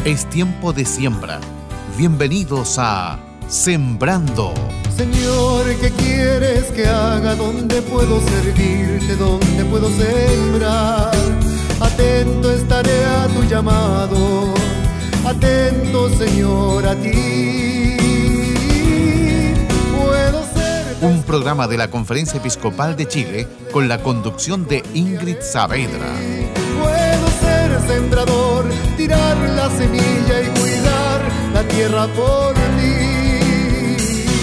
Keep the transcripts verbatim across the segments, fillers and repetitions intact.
Es tiempo de siembra. Bienvenidos a Sembrando. Señor, ¿qué quieres que haga? ¿Dónde puedo servirte? ¿Dónde puedo sembrar? Atento estaré a tu llamado. Atento, Señor, a ti. Puedo ser... Un programa de la Conferencia Episcopal de Chile con la conducción de Ingrid Saavedra. Puedo ser sembrador, tirar la semilla y cuidar la tierra por ti.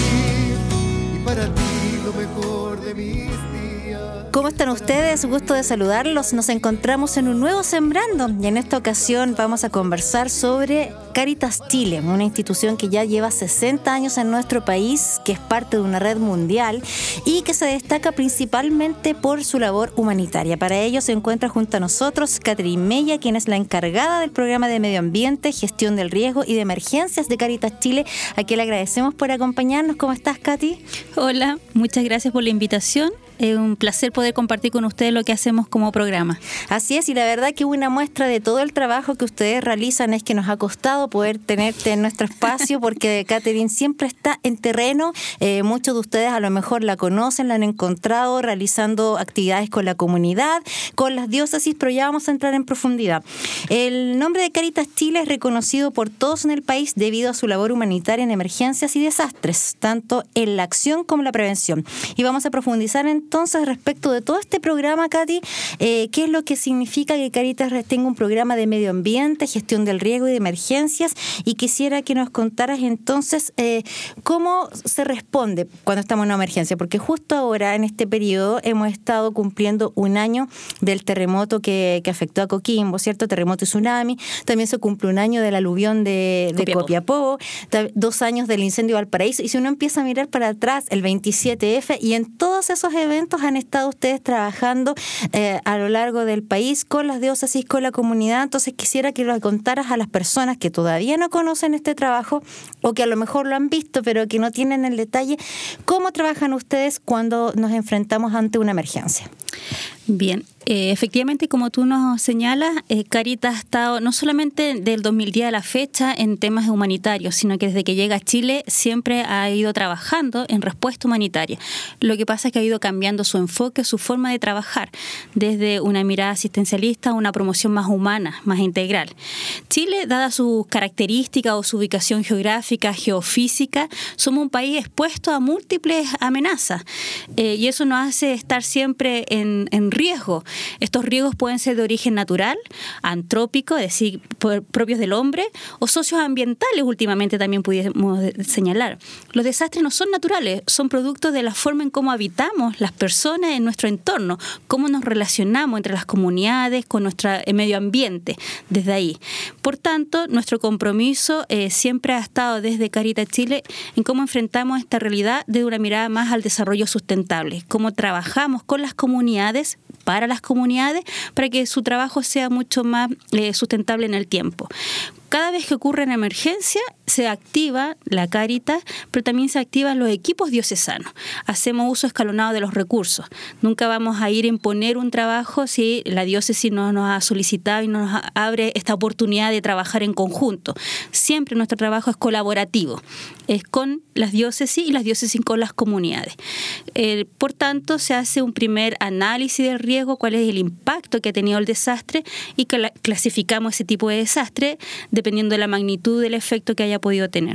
Y para ti lo mejor de mis días. ¿Cómo están ustedes? Gusto de saludarlos. Nos encontramos en un nuevo Sembrando y en esta ocasión vamos a conversar sobre Cáritas Chile, una institución que ya lleva sesenta años en nuestro país, que es parte de una red mundial y que se destaca principalmente por su labor humanitaria. Para ello se encuentra junto a nosotros Catherine Mella, quien es la encargada del programa de Medio Ambiente, Gestión del Riesgo y de Emergencias de Cáritas Chile, a quien le agradecemos por acompañarnos. ¿Cómo estás, Katy? Hola, muchas gracias por la invitación. Es un placer poder compartir con ustedes lo que hacemos como programa. Así es, y la verdad que una muestra de todo el trabajo que ustedes realizan es que nos ha costado poder tenerte en nuestro espacio, porque Catherine siempre está en terreno. Eh, muchos de ustedes a lo mejor la conocen, la han encontrado realizando actividades con la comunidad, con las diócesis, pero ya vamos a entrar en profundidad. El nombre de Cáritas Chile es reconocido por todos en el país debido a su labor humanitaria en emergencias y desastres, tanto en la acción como en la prevención. Y vamos a profundizar en Entonces, respecto de todo este programa, Katy, eh, ¿qué es lo que significa que Cáritas tenga un programa de medio ambiente, gestión del riesgo y de emergencias? Y quisiera que nos contaras entonces eh, cómo se responde cuando estamos en una emergencia, porque justo ahora, en este periodo, hemos estado cumpliendo un año del terremoto que, que afectó a Coquimbo, ¿cierto? Terremoto y tsunami. También se cumple un año del aluvión de, de Copiapó, dos años del incendio de Valparaíso. Y si uno empieza a mirar para atrás, el veintisiete efe, y en todos esos eventos han estado ustedes trabajando eh, a lo largo del país con las diócesis, con la comunidad. Entonces quisiera que lo contaras a las personas que todavía no conocen este trabajo o que a lo mejor lo han visto pero que no tienen el detalle, cómo trabajan ustedes cuando nos enfrentamos ante una emergencia. Bien, eh, efectivamente, como tú nos señalas, eh, Cáritas ha estado no solamente del dos mil diez a la fecha en temas humanitarios, sino que desde que llega a Chile siempre ha ido trabajando en respuesta humanitaria. Lo que pasa es que ha ido cambiando su enfoque, su forma de trabajar, desde una mirada asistencialista a una promoción más humana, más integral. Chile, dada sus características o su ubicación geográfica, geofísica, somos un país expuesto a múltiples amenazas eh, y eso nos hace estar siempre en, en riesgo. Estos riesgos pueden ser de origen natural, antrópico, es decir, propios del hombre, o socioambientales, últimamente también pudimos señalar. Los desastres no son naturales, son productos de la forma en cómo habitamos las personas en nuestro entorno, cómo nos relacionamos entre las comunidades, con nuestro medio ambiente, desde ahí. Por tanto, nuestro compromiso eh, siempre ha estado desde Cáritas Chile en cómo enfrentamos esta realidad de una mirada más al desarrollo sustentable, cómo trabajamos con las comunidades, para las comunidades, para que su trabajo sea mucho más eh, sustentable en el tiempo. Cada vez que ocurre una emergencia, se activa la Cáritas, pero también se activan los equipos diocesanos. Hacemos uso escalonado de los recursos. Nunca vamos a ir a imponer un trabajo si la diócesis no nos ha solicitado y no nos abre esta oportunidad de trabajar en conjunto. Siempre nuestro trabajo es colaborativo, es con las diócesis y las diócesis con las comunidades. Eh, por tanto, se hace un primer análisis del riesgo, cuál es el impacto que ha tenido el desastre y cl- clasificamos ese tipo de desastre dependiendo de la magnitud del efecto que haya podido tener.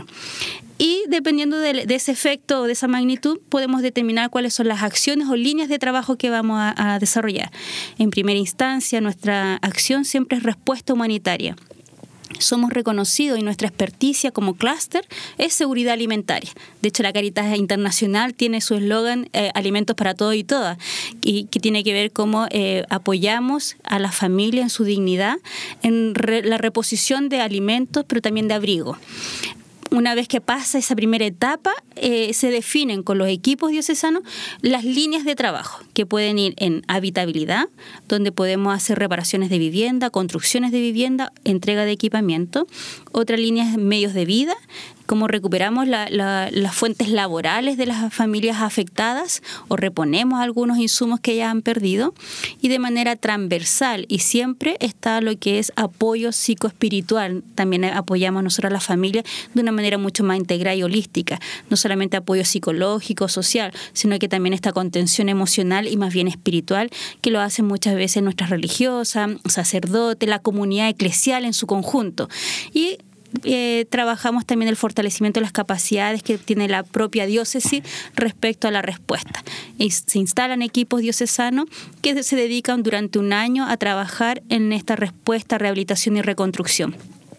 Y dependiendo de, de ese efecto o de esa magnitud, podemos determinar cuáles son las acciones o líneas de trabajo que vamos a, a desarrollar. En primera instancia, nuestra acción siempre es respuesta humanitaria. Somos reconocidos y nuestra experticia como clúster es seguridad alimentaria. De hecho, la Cáritas Internacional tiene su eslogan eh, alimentos para todos y todas, y que tiene que ver cómo eh, apoyamos a la familia en su dignidad, en re, la reposición de alimentos, pero también de abrigo. Una vez que pasa esa primera etapa, eh, se definen con los equipos diocesanos las líneas de trabajo, que pueden ir en habitabilidad, donde podemos hacer reparaciones de vivienda, construcciones de vivienda, entrega de equipamiento. Otra línea es medios de vida, cómo recuperamos la, la, las fuentes laborales de las familias afectadas o reponemos algunos insumos que ya han perdido, y de manera transversal y siempre está lo que es apoyo psicoespiritual. También apoyamos nosotros a la familia de una manera mucho más integral y holística, no solamente apoyo psicológico, social, sino que también esta contención emocional y más bien espiritual, que lo hacen muchas veces nuestras religiosas, sacerdotes, la comunidad eclesial en su conjunto. Y Eh, trabajamos también el fortalecimiento de las capacidades que tiene la propia diócesis respecto a la respuesta. Y se instalan equipos diocesanos que se dedican durante un año a trabajar en esta respuesta, rehabilitación y reconstrucción.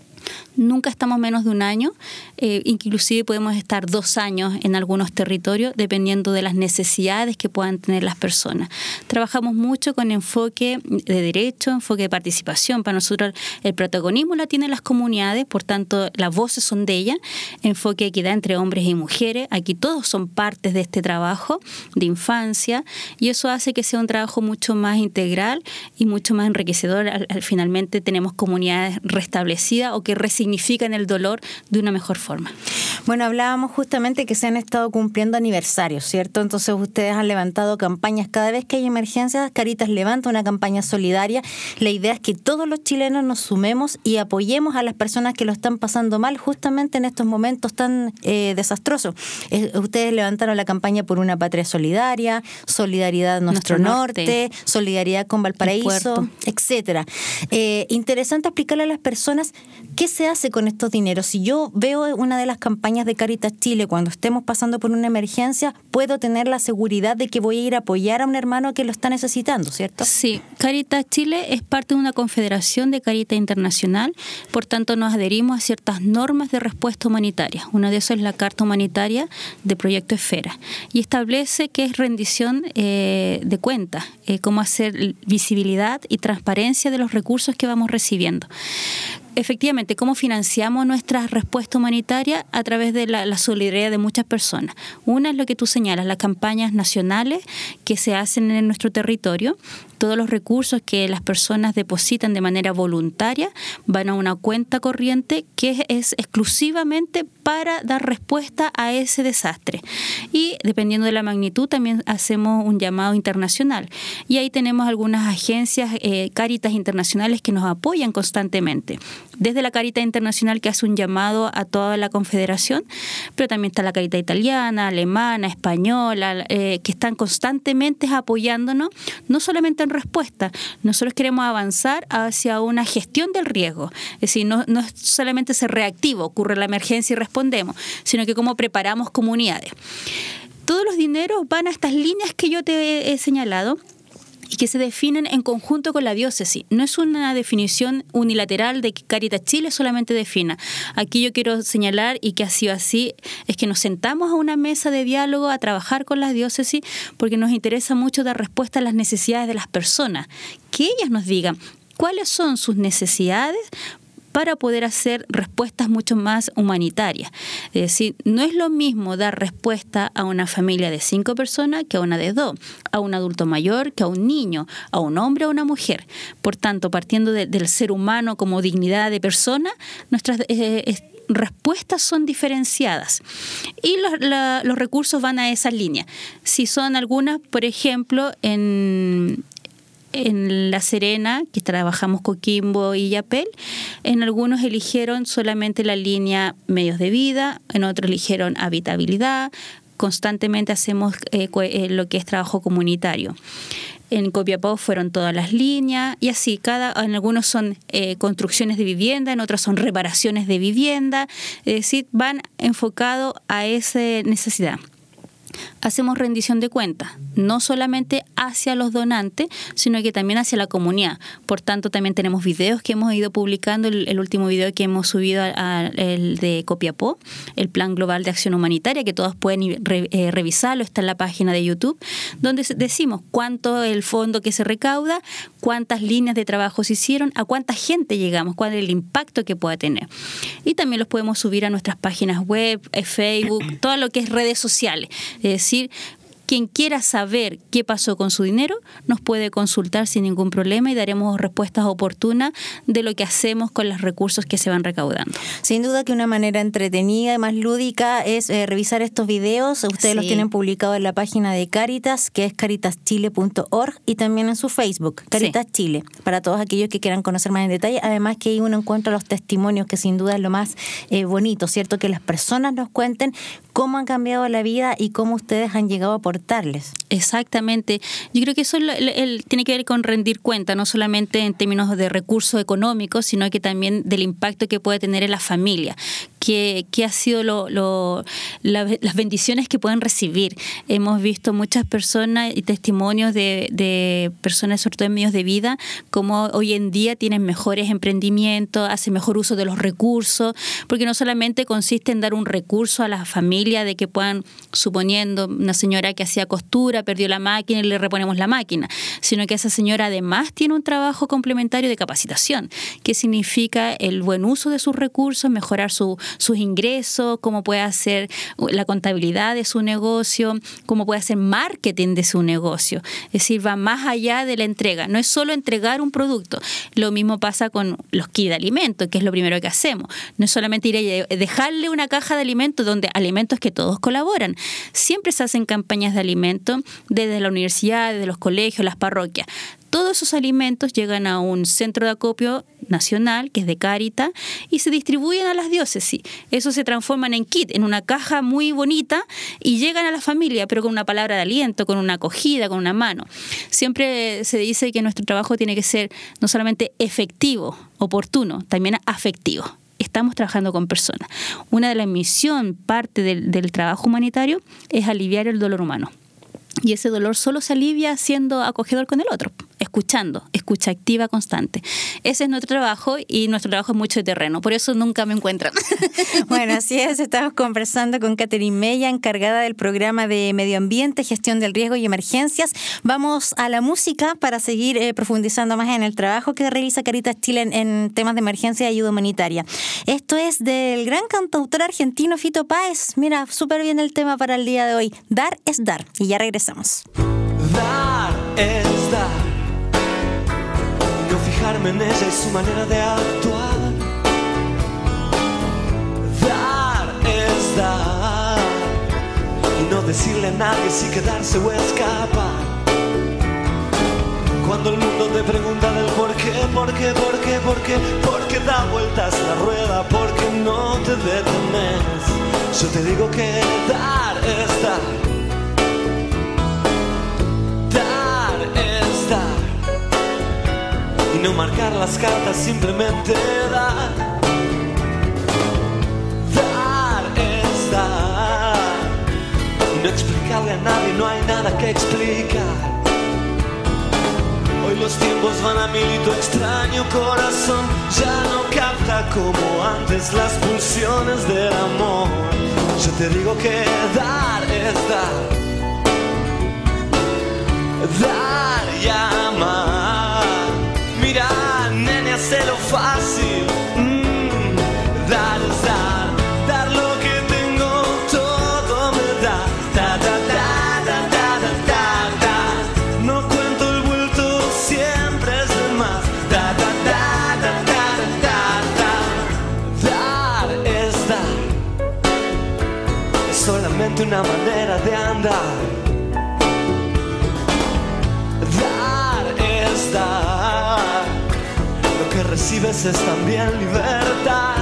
Nunca estamos menos de un año, eh, inclusive podemos estar dos años en algunos territorios, dependiendo de las necesidades que puedan tener las personas. Trabajamos mucho con enfoque de derecho, enfoque de participación. Para nosotros el protagonismo lo tienen las comunidades, por tanto las voces son de ellas. Enfoque de equidad entre hombres y mujeres, aquí todos son partes de este trabajo de infancia, y eso hace que sea un trabajo mucho más integral y mucho más enriquecedor. Al, al, finalmente tenemos comunidades restablecidas o que resignifican el dolor de una mejor forma. Bueno, hablábamos justamente que se han estado cumpliendo aniversarios, ¿cierto? Entonces ustedes han levantado campañas. Cada vez que hay emergencias, Cáritas levanta una campaña solidaria. La idea es que todos los chilenos nos sumemos y apoyemos a las personas que lo están pasando mal justamente en estos momentos tan eh, desastrosos. Eh, ustedes levantaron la campaña por una patria solidaria, Solidaridad Nuestro, Nuestro norte, norte, Solidaridad con Valparaíso, etcétera. Eh, interesante explicarle a las personas qué se hace con estos dineros. Si yo veo una de las campañas de Cáritas Chile, cuando estemos pasando por una emergencia, puedo tener la seguridad de que voy a ir a apoyar a un hermano que lo está necesitando, ¿cierto? Sí, Cáritas Chile es parte de una confederación de Cáritas Internacional, por tanto nos adherimos a ciertas normas de respuesta humanitaria. Una de esas es la Carta Humanitaria de Proyecto Esfera, y establece que es rendición eh, de cuentas, eh, cómo hacer visibilidad y transparencia de los recursos que vamos recibiendo. Efectivamente, ¿cómo financiamos nuestra respuesta humanitaria? A través de la, la solidaridad de muchas personas. Una es lo que tú señalas, las campañas nacionales que se hacen en nuestro territorio. Todos los recursos que las personas depositan de manera voluntaria van a una cuenta corriente que es exclusivamente para dar respuesta a ese desastre. Y dependiendo de la magnitud también hacemos un llamado internacional. Y ahí tenemos algunas agencias, eh, Cáritas internacionales, que nos apoyan constantemente. Desde la Cáritas Internacional, que hace un llamado a toda la confederación, pero también está la Cáritas italiana, alemana, española, eh, que están constantemente apoyándonos, no solamente en respuesta. Nosotros queremos avanzar hacia una gestión del riesgo. Es decir, no, no es solamente ser reactivo, ocurre la emergencia y respondemos, sino que cómo preparamos comunidades. Todos los dineros van a estas líneas que yo te he, he señalado, y que se definen en conjunto con la diócesis. No es una definición unilateral de que Cáritas Chile solamente defina. Aquí yo quiero señalar, y que ha sido así, es que nos sentamos a una mesa de diálogo a trabajar con las diócesis, porque nos interesa mucho dar respuesta a las necesidades de las personas. Que ellas nos digan cuáles son sus necesidades para poder hacer respuestas mucho más humanitarias. Es decir, no es lo mismo dar respuesta a una familia de cinco personas que a una de dos, a un adulto mayor que a un niño, a un hombre o a una mujer. Por tanto, partiendo de, del ser humano como dignidad de persona, nuestras eh, respuestas son diferenciadas y los, la, los recursos van a esa línea. Si son algunas, por ejemplo, en... En La Serena, que trabajamos Coquimbo y Yapel, en algunos eligieron solamente la línea medios de vida, en otros eligieron habitabilidad. Constantemente hacemos eh, eh, lo que es trabajo comunitario. En Copiapó fueron todas las líneas y así, cada, en algunos son eh, construcciones de vivienda, en otros son reparaciones de vivienda, es decir, van enfocados a esa necesidad. Hacemos rendición de cuentas, no solamente hacia los donantes, sino que también hacia la comunidad. Por tanto, también tenemos videos que hemos ido publicando. El, el último video que hemos subido a, a, el de Copiapó, el Plan Global de Acción Humanitaria, que todos pueden re, eh, revisarlo, está en la página de YouTube, donde decimos cuánto es el fondo que se recauda, cuántas líneas de trabajo se hicieron, a cuánta gente llegamos, cuál es el impacto que pueda tener. Y también los podemos subir a nuestras páginas web, Facebook, todo lo que es redes sociales. Es decir, Quien quiera saber qué pasó con su dinero, nos puede consultar sin ningún problema y daremos respuestas oportunas de lo que hacemos con los recursos que se van recaudando. Sin duda que una manera entretenida y más lúdica es eh, revisar estos videos. Ustedes sí. los tienen publicados en la página de Cáritas, que es caritas chile punto org, y también en su Facebook, Cáritas sí. Chile, para todos aquellos que quieran conocer más en detalle. Además que ahí uno encuentra los testimonios, que sin duda es lo más eh, bonito, ¿cierto? Que las personas nos cuenten cómo han cambiado la vida y cómo ustedes han llegado a aportarles. Exactamente. Yo creo que eso el, el, el, tiene que ver con rendir cuenta, no solamente en términos de recursos económicos, sino que también del impacto que puede tener en la familia. Que, que ha sido lo, lo, la, las bendiciones que pueden recibir. Hemos visto muchas personas y testimonios de, de personas, sobre todo en medios de vida, como hoy en día tienen mejores emprendimientos, hacen mejor uso de los recursos, porque no solamente consiste en dar un recurso a la familia de que puedan, suponiendo una señora que hacía costura, perdió la máquina y le reponemos la máquina, sino que esa señora además tiene un trabajo complementario de capacitación, que significa el buen uso de sus recursos, mejorar su sus ingresos, cómo puede hacer la contabilidad de su negocio, cómo puede hacer marketing de su negocio. Es decir, va más allá de la entrega. No es solo entregar un producto. Lo mismo pasa con los kits de alimentos, que es lo primero que hacemos. No es solamente ir a dejarle una caja de alimentos, donde alimentos que todos colaboran. Siempre se hacen campañas de alimentos desde la universidad, desde los colegios, las parroquias. Todos esos alimentos llegan a un centro de acopio nacional, que es de Cáritas, y se distribuyen a las diócesis. Eso se transforman en kit, en una caja muy bonita, y llegan a la familia, pero con una palabra de aliento, con una acogida, con una mano. Siempre se dice que nuestro trabajo tiene que ser no solamente efectivo, oportuno, también afectivo. Estamos trabajando con personas. Una de las misiones, parte del, del trabajo humanitario, es aliviar el dolor humano. Y ese dolor solo se alivia siendo acogedor con el otro, escuchando, escucha activa constante. Ese es nuestro trabajo, y nuestro trabajo es mucho de terreno, por eso nunca me encuentran. Bueno, así es, estamos conversando con Catherine Mella, encargada del programa de Medio Ambiente, Gestión del Riesgo y Emergencias. Vamos a la música para seguir eh, profundizando más en el trabajo que realiza Cáritas Chile en, en temas de emergencia y ayuda humanitaria. Esto es del gran cantautor argentino Fito Páez. Mira, súper bien el tema para el día de hoy. Dar es dar. Y ya regresamos. Dar es dar, no fijarme en ella y su manera de actuar. Dar es dar, y no decirle a nadie si quedarse o escapar. Cuando el mundo te pregunta del por qué, por qué, por qué, por qué, por qué da vueltas la rueda, por qué no te detenes, yo te digo que dar es dar. Y no marcar las cartas, simplemente dar. Dar es dar. Y no explicarle a nadie, no hay nada que explicar. Hoy los tiempos van a mil y tu extraño corazón ya no capta como antes las pulsiones del amor. Yo te digo que dar es dar. Dar y amar. Mira, nene, hacelo fácil. Mm, dar es dar. Dar lo que tengo, todo me da. Da, da, da, da, da, da, da, da. No cuento el vuelto, siempre es de más. Da, da, da, da, da, da, da. Dar es dar. Es solamente una manera de andar. Dar. Lo que recibes es también libertad.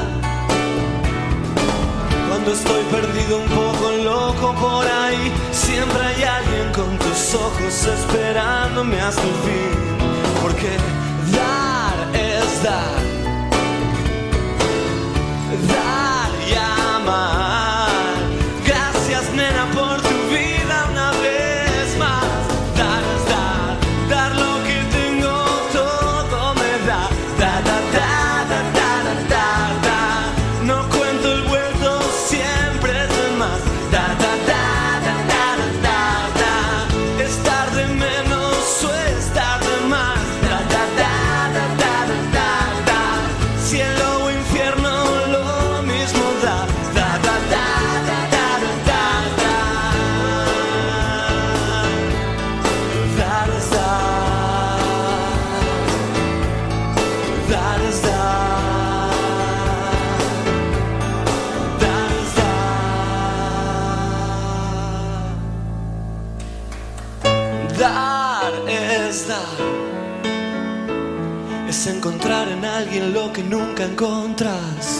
Cuando estoy perdido, un poco loco por ahí, siempre hay alguien con tus ojos esperándome hasta el fin. Porque dar es dar. Dar y amar. Gracias, nena, por tu vida una vez más. Dar es dar. Dar lo que es encontrar en alguien lo que nunca encontrás.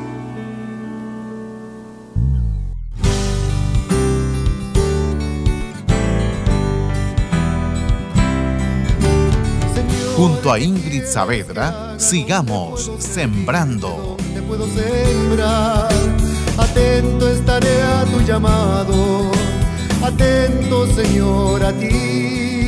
Junto a Ingrid Saavedra, sigamos sembrando. Te puedo sembrar, atento estaré a tu llamado, atento, Señor, a ti.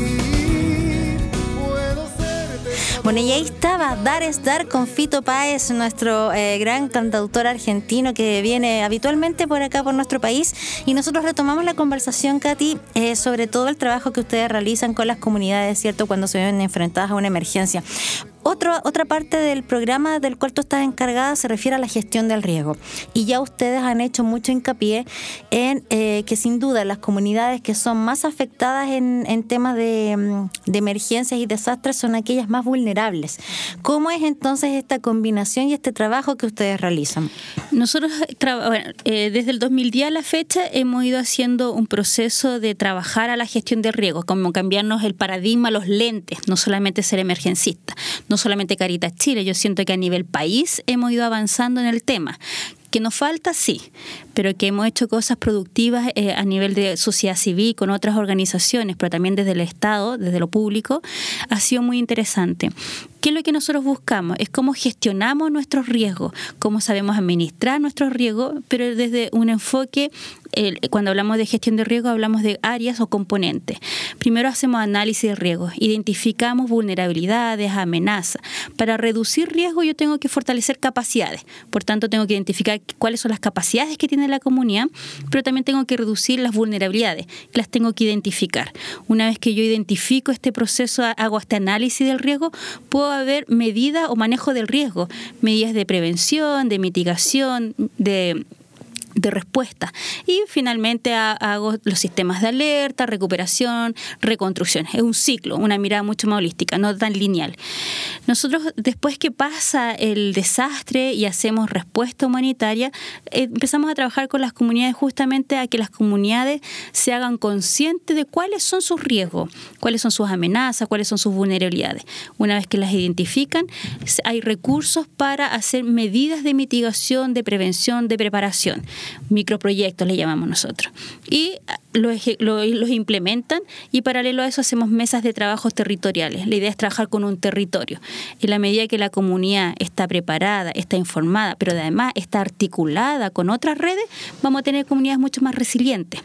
Puedo ser. Bueno, y ahí estaba Dar es Dar con Fito Páez, nuestro eh, gran cantautor argentino que viene habitualmente por acá, por nuestro país. Y nosotros retomamos la conversación, Katy, eh, sobre todo el trabajo que ustedes realizan con las comunidades, ¿cierto?, cuando se ven enfrentadas a una emergencia. Otro, otra parte del programa del cual tú estás encargada se refiere a la gestión del riesgo. Y ya ustedes han hecho mucho hincapié en eh, que sin duda las comunidades que son más afectadas en, en temas de, de emergencias y desastres son aquellas más vulnerables. ¿Cómo es entonces esta combinación y este trabajo que ustedes realizan? Nosotros, tra- bueno, eh, desde el dos mil diez a la fecha, hemos ido haciendo un proceso de trabajar a la gestión del riesgo, como cambiarnos el paradigma, los lentes, no solamente ser emergencista. No solamente Cáritas Chile, yo siento que a nivel país hemos ido avanzando en el tema. Que nos falta, sí, pero que hemos hecho cosas productivas eh, a nivel de sociedad civil con otras organizaciones, pero también desde el Estado, desde lo público, ha sido muy interesante. ¿Qué es lo que nosotros buscamos? Es cómo gestionamos nuestros riesgos, cómo sabemos administrar nuestros riesgos, pero desde un enfoque, eh, cuando hablamos de gestión de riesgo, hablamos de áreas o componentes. Primero hacemos análisis de riesgos, identificamos vulnerabilidades, amenazas. Para reducir riesgo yo tengo que fortalecer capacidades, por tanto tengo que identificar cuáles son las capacidades que tiene la comunidad, pero también tengo que reducir las vulnerabilidades, las tengo que identificar. Una vez que yo identifico este proceso, hago este análisis del riesgo, puedo haber medidas o manejo del riesgo, medidas de prevención, de mitigación, de... de respuesta. Y finalmente ha, hago los sistemas de alerta, recuperación, reconstrucción. Es un ciclo, una mirada mucho más holística, no tan lineal. Nosotros, después que pasa el desastre y hacemos respuesta humanitaria, eh, empezamos a trabajar con las comunidades justamente a que las comunidades se hagan conscientes de cuáles son sus riesgos, cuáles son sus amenazas, cuáles son sus vulnerabilidades. Una vez que las identifican, hay recursos para hacer medidas de mitigación, de prevención, de preparación. Microproyectos le llamamos nosotros, y los, los, los implementan, y paralelo a eso hacemos mesas de trabajos territoriales. La idea es trabajar con un territorio. En la medida que la comunidad está preparada, está informada, pero además está articulada con otras redes, vamos a tener comunidades mucho más resilientes.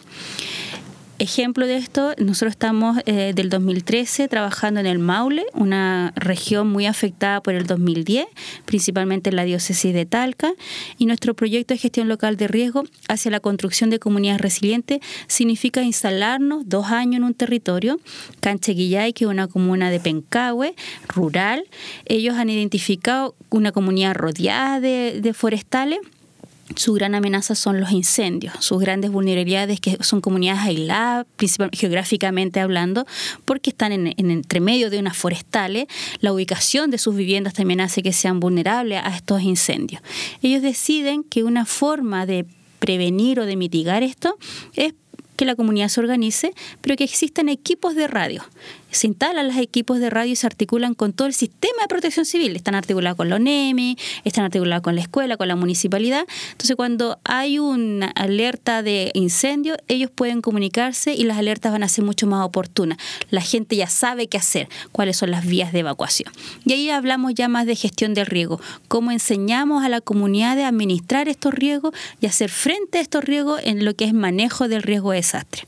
Ejemplo de esto, nosotros estamos eh, del dos mil trece trabajando en el Maule, una región muy afectada por el dos mil diez, principalmente en la diócesis de Talca, y nuestro proyecto de gestión local de riesgo hacia la construcción de comunidades resilientes significa instalarnos dos años en un territorio, Cancheguillay, que es una comuna de Pencahue, rural. Ellos han identificado una comunidad rodeada de, de forestales. Su gran amenaza son los incendios, sus grandes vulnerabilidades, que son comunidades aisladas, principalmente geográficamente hablando, porque están en, en entre medio de unas forestales. La ubicación de sus viviendas también hace que sean vulnerables a estos incendios. Ellos deciden que una forma de prevenir o de mitigar esto es que la comunidad se organice, pero que existan equipos de radio. Se instalan los equipos de radio y se articulan con todo el sistema de protección civil. Están articulados con la ONEMI, están articulados con la escuela, con la municipalidad. Entonces, cuando hay una alerta de incendio, ellos pueden comunicarse y las alertas van a ser mucho más oportunas. La gente ya sabe qué hacer, cuáles son las vías de evacuación. Y ahí hablamos ya más de gestión del riesgo, cómo enseñamos a la comunidad a administrar estos riesgos y hacer frente a estos riesgos en lo que es manejo del riesgo de desastre.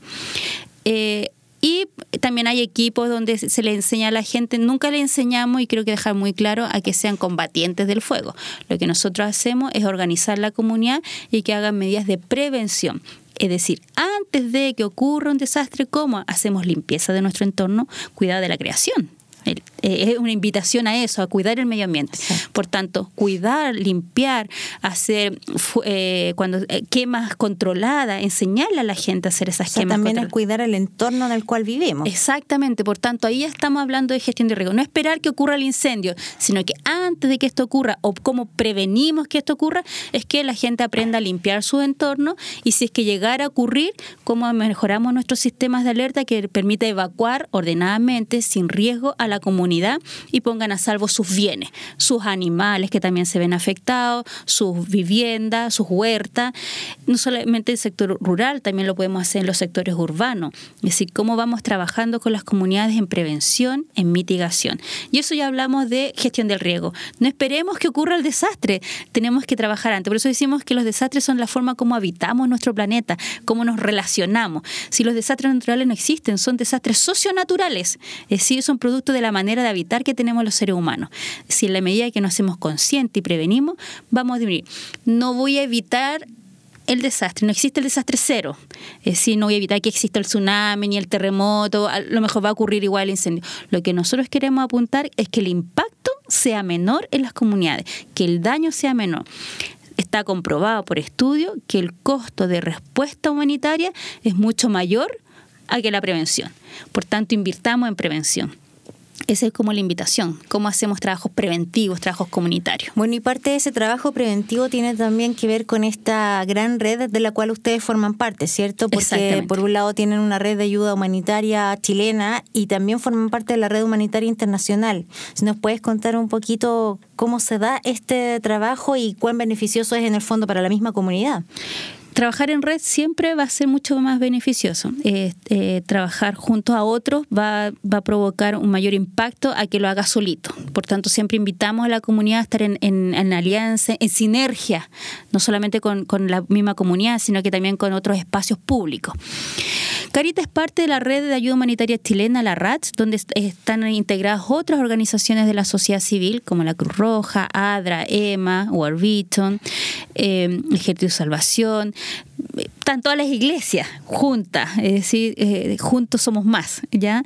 Eh, Y también hay equipos donde se le enseña a la gente, nunca le enseñamos, y creo que dejar muy claro, a que sean combatientes del fuego. Lo que nosotros hacemos es organizar la comunidad y que hagan medidas de prevención. Es decir, antes de que ocurra un desastre, ¿cómo hacemos limpieza de nuestro entorno? Cuidado de la creación. Es una invitación a eso, a cuidar el medio ambiente. Sí. Por tanto, cuidar, limpiar, hacer eh, cuando eh, quemas controladas, enseñarle a la gente a hacer esas, o sea, quemas también controladas. Es cuidar el entorno en el cual vivimos. Exactamente, por tanto, ahí ya estamos hablando de gestión de riesgo. No esperar que ocurra el incendio, sino que antes de que esto ocurra, o cómo prevenimos que esto ocurra, es que la gente aprenda a limpiar su entorno, y si es que llegara a ocurrir, cómo mejoramos nuestros sistemas de alerta que permita evacuar ordenadamente, sin riesgo, a la comunidad comunidad y pongan a salvo sus bienes, sus animales que también se ven afectados, sus viviendas, sus huertas, no solamente el sector rural, también lo podemos hacer en los sectores urbanos. Es decir, cómo vamos trabajando con las comunidades en prevención, en mitigación. Y eso ya hablamos de gestión del riesgo. No esperemos que ocurra el desastre, tenemos que trabajar antes. Por eso decimos que los desastres son la forma como habitamos nuestro planeta, cómo nos relacionamos. Si los desastres naturales no existen, son desastres socionaturales, es decir, son producto de la manera de habitar que tenemos los seres humanos. Si en la medida que nos hacemos conscientes y prevenimos, vamos a disminuir. No voy a evitar el desastre, no existe el desastre cero, es decir, no voy a evitar que exista el tsunami ni el terremoto, a lo mejor va a ocurrir igual el incendio. Lo que nosotros queremos apuntar es que el impacto sea menor en las comunidades, que el daño sea menor. Está comprobado por estudio que el costo de respuesta humanitaria es mucho mayor a que la prevención. Por tanto, invirtamos en prevención. Esa es como la invitación, cómo hacemos trabajos preventivos, trabajos comunitarios. Bueno, y parte de ese trabajo preventivo tiene también que ver con esta gran red de la cual ustedes forman parte, ¿cierto? Porque por un lado tienen una red de ayuda humanitaria chilena y también forman parte de la red humanitaria internacional. Si nos puedes contar un poquito cómo se da este trabajo y cuán beneficioso es en el fondo para la misma comunidad. Trabajar en red siempre va a ser mucho más beneficioso. Eh, eh, trabajar junto a otros va, va a provocar un mayor impacto a que lo haga solito. Por tanto, siempre invitamos a la comunidad a estar en, en, en alianza, en sinergia, no solamente con, con la misma comunidad, sino que también con otros espacios públicos. Caritas es parte de la red de ayuda humanitaria chilena, la R A T, donde están integradas otras organizaciones de la sociedad civil, como la Cruz Roja, ADRA, EMA, World Vision, eh, Ejército de Salvación. Están todas las iglesias juntas, es decir, eh, juntos somos más, ¿ya?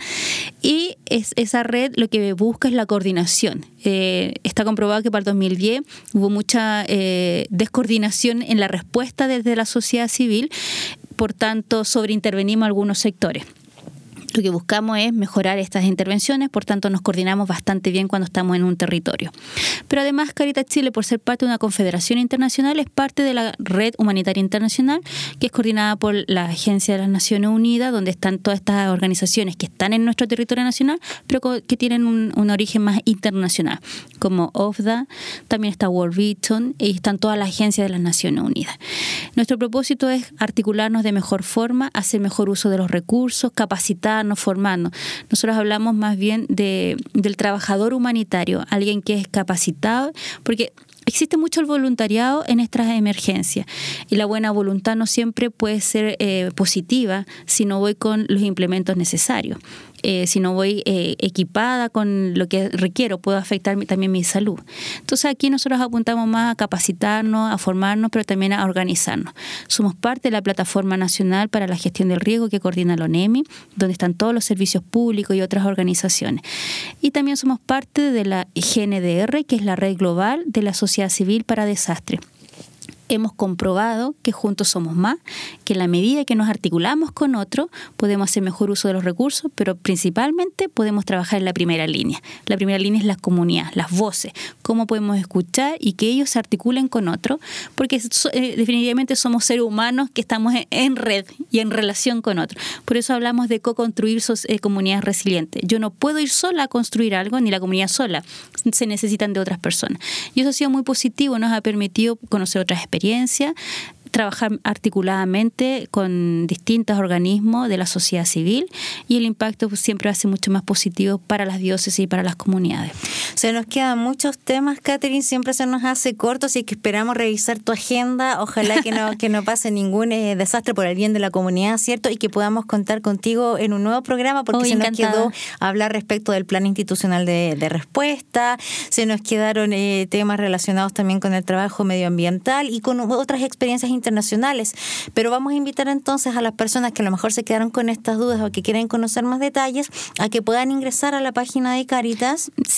Y es, esa red lo que busca es la coordinación. Eh, está comprobado que para el dos mil diez hubo mucha eh, descoordinación en la respuesta desde la sociedad civil, por tanto, sobreintervenimos algunos sectores. Lo que buscamos es mejorar estas intervenciones, por tanto nos coordinamos bastante bien cuando estamos en un territorio. Pero además Caritas Chile, por ser parte de una confederación internacional, es parte de la Red Humanitaria Internacional, que es coordinada por la Agencia de las Naciones Unidas, donde están todas estas organizaciones que están en nuestro territorio nacional, pero que tienen un, un origen más internacional, como O F D A, también está World Vision y están todas las agencias de las Naciones Unidas. Nuestro propósito es articularnos de mejor forma, hacer mejor uso de los recursos, capacitar, formando. Nosotros hablamos más bien de, del trabajador humanitario, alguien que es capacitado, porque existe mucho el voluntariado en estas emergencias y la buena voluntad no siempre puede ser eh, positiva si no voy con los implementos necesarios. Eh, si no voy eh, equipada con lo que requiero, puedo afectar mi, también mi salud. Entonces aquí nosotros apuntamos más a capacitarnos, a formarnos, pero también a organizarnos. Somos parte de la Plataforma Nacional para la Gestión del Riesgo que coordina la ONEMI, donde están todos los servicios públicos y otras organizaciones. Y también somos parte de la G N D R, que es la Red Global de la Sociedad Civil para Desastres. Hemos comprobado que juntos somos más, que en la medida que nos articulamos con otros podemos hacer mejor uso de los recursos, pero principalmente podemos trabajar en la primera línea. La primera línea es la comunidad, las voces, cómo podemos escuchar y que ellos se articulen con otros, porque eh, definitivamente somos seres humanos que estamos en, en red y en relación con otros. Por eso hablamos de co-construir sos, eh, comunidades resilientes. Yo no puedo ir sola a construir algo, ni la comunidad sola, se necesitan de otras personas. Y eso ha sido muy positivo, nos ha permitido conocer otras experiencias, trabajar articuladamente con distintos organismos de la sociedad civil y el impacto siempre va a ser mucho más positivo para las diócesis y para las comunidades. Se nos quedan muchos temas, Catherine, siempre se nos hace corto, así que esperamos revisar tu agenda, ojalá que no, que no pase ningún eh, desastre por el bien de la comunidad, ¿cierto? Y que podamos contar contigo en un nuevo programa, porque oh, se encantada. Nos quedó hablar respecto del plan institucional de, de respuesta, se nos quedaron eh, temas relacionados también con el trabajo medioambiental y con otras experiencias internacionales, pero vamos a invitar entonces a las personas que a lo mejor se quedaron con estas dudas o que quieren conocer más detalles a que puedan ingresar a la página de Caritas. Sí, pueden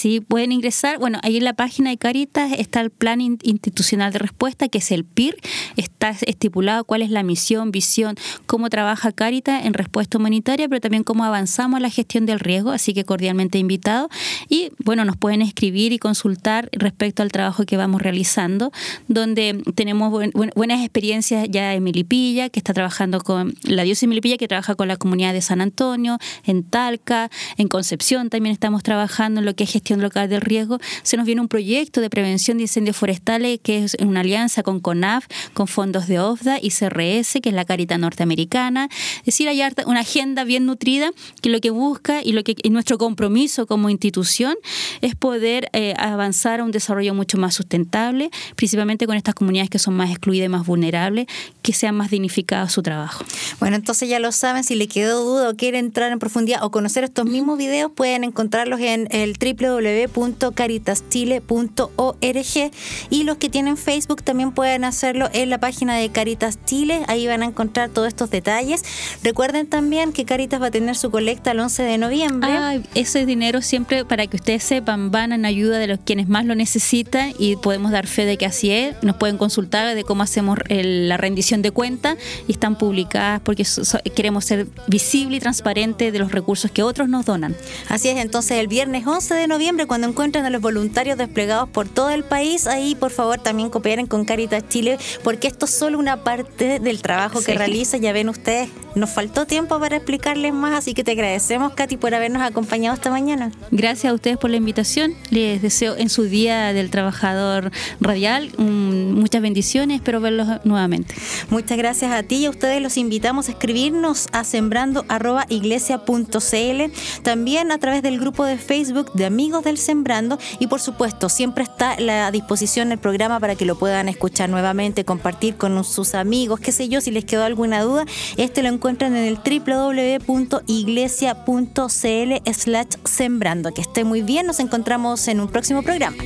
pueden ingresar, bueno, ahí en la página de Cáritas está el Plan Institucional de Respuesta, que es el P I R, está estipulado cuál es la misión, visión, cómo trabaja Cáritas en respuesta humanitaria, pero también cómo avanzamos a la gestión del riesgo, así que cordialmente invitado. Y bueno, nos pueden escribir y consultar respecto al trabajo que vamos realizando, donde tenemos buen, buen, buenas experiencias ya en Melipilla, que está trabajando con la diócesis de Melipilla, que trabaja con la comunidad de San Antonio, en Talca, en Concepción también estamos trabajando en lo que es gestión local del riesgo. Se nos viene un proyecto de prevención de incendios forestales que es una alianza con CONAF, con fondos de O F D A y C R S, que es la Cáritas norteamericana. Es decir, hay una agenda bien nutrida que lo que busca y lo que y nuestro compromiso como institución es poder eh, avanzar a un desarrollo mucho más sustentable, principalmente con estas comunidades que son más excluidas y más vulnerables, que sean más dignificados su trabajo. Bueno, entonces ya lo saben, si le quedó duda o quiere entrar en profundidad o conocer estos mismos videos, pueden encontrarlos en el doble u doble u doble u punto caritas chile punto org, y los que tienen Facebook también pueden hacerlo en la página de Cáritas Chile, ahí van a encontrar todos estos detalles. Recuerden también que Cáritas va a tener su colecta el once de noviembre. Ah, ese dinero siempre, para que ustedes sepan, van en ayuda de los quienes más lo necesitan, y podemos dar fe de que así es. Nos pueden consultar de cómo hacemos el, la rendición de cuentas, y están publicadas porque so, so, queremos ser visible y transparente de los recursos que otros nos donan. Así es, entonces el viernes once de noviembre, cuando encuentren a los voluntarios desplegados por todo el país, ahí por favor también cooperen con Cáritas Chile, porque esto es solo una parte del trabajo que sí. realiza. Ya ven ustedes, nos faltó tiempo para explicarles más, así que te agradecemos, Katy, por habernos acompañado esta mañana. Gracias a ustedes por la invitación. Les deseo en su Día del Trabajador Radial um, muchas bendiciones, espero verlos nuevamente. Muchas gracias a ti, y a ustedes los invitamos a escribirnos a sembrando arroba iglesia punto cl, también a través del grupo de Facebook de Amigos del Sembrando, y por supuesto siempre está a la disposición el programa para que lo puedan escuchar nuevamente, compartir con sus amigos, qué sé yo, si les quedó alguna duda. Este lo encuentran en el doble u doble u doble u punto iglesia punto cl slash sembrando. Que esté muy bien, nos encontramos en un próximo programa.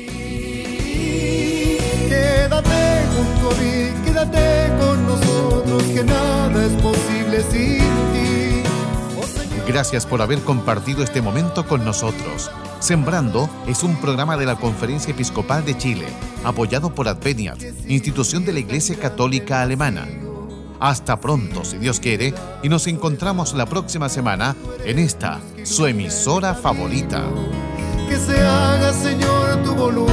Quédate junto a mí, quédate con nosotros, que nada es posible sin ti. Oh, Gracias por haber compartido este momento con nosotros. Sembrando es un programa de la Conferencia Episcopal de Chile, apoyado por Adveniat, institución de la Iglesia Católica Alemana. Hasta pronto, si Dios quiere, y nos encontramos la próxima semana en esta, su emisora favorita. Que se haga, Señor, tu voluntad.